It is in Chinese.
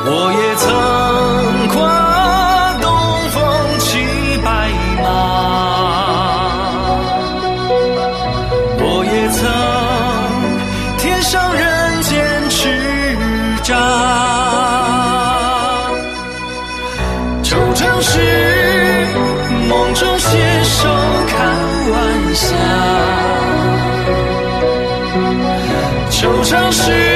我也曾跨东风骑白马，我也曾贴上人间叱咤。惆怅时，梦中携手看晚霞。惆怅时。